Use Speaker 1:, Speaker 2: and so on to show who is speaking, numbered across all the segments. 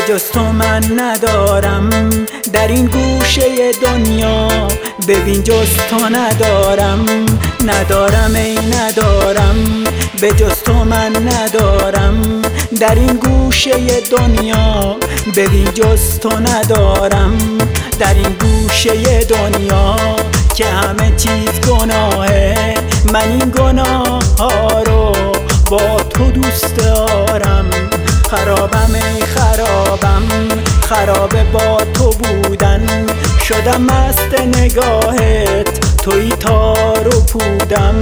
Speaker 1: جز تو من ندارم در این گوشه دنیا، ببین جز تو ندارم، ندارم ای ندارم، به جز تو من ندارم در این گوشه دنیا، ببین جز تو ندارم در این گوشه دنیا، که همه چیز گناهه. من این گناه ها رو با تو دوست دارم، خرابم ای خرابم، خرابه با تو بودن، شدم مست نگاهت، توی تار و پودم.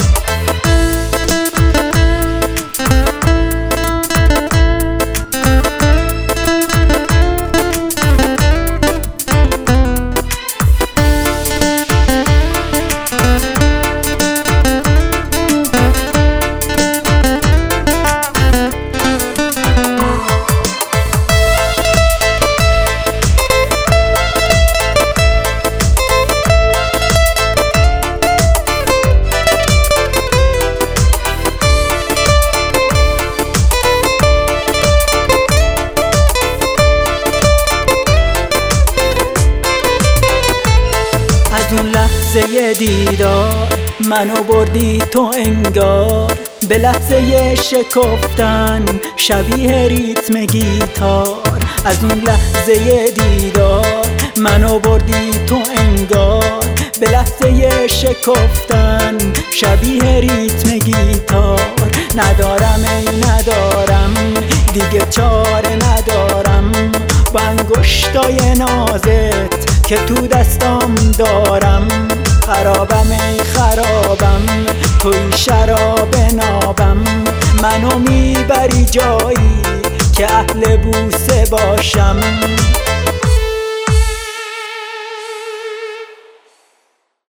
Speaker 1: از اون لحظه دیدار منو بردی تو انگار، به لحظه شکفتن شبیه ریتم گیتار. از اون لحظه دیدار منو بردی تو انگار، به لحظه شکفتن شبیه ریتم گیتار. ندارم ای ندارم دیگه چاره ندارم، با انگشتای نازت که تو دستام دارم، خرابم ای خرابم، توی شراب نابم، منو میبری جایی که اهل بوسه باشم.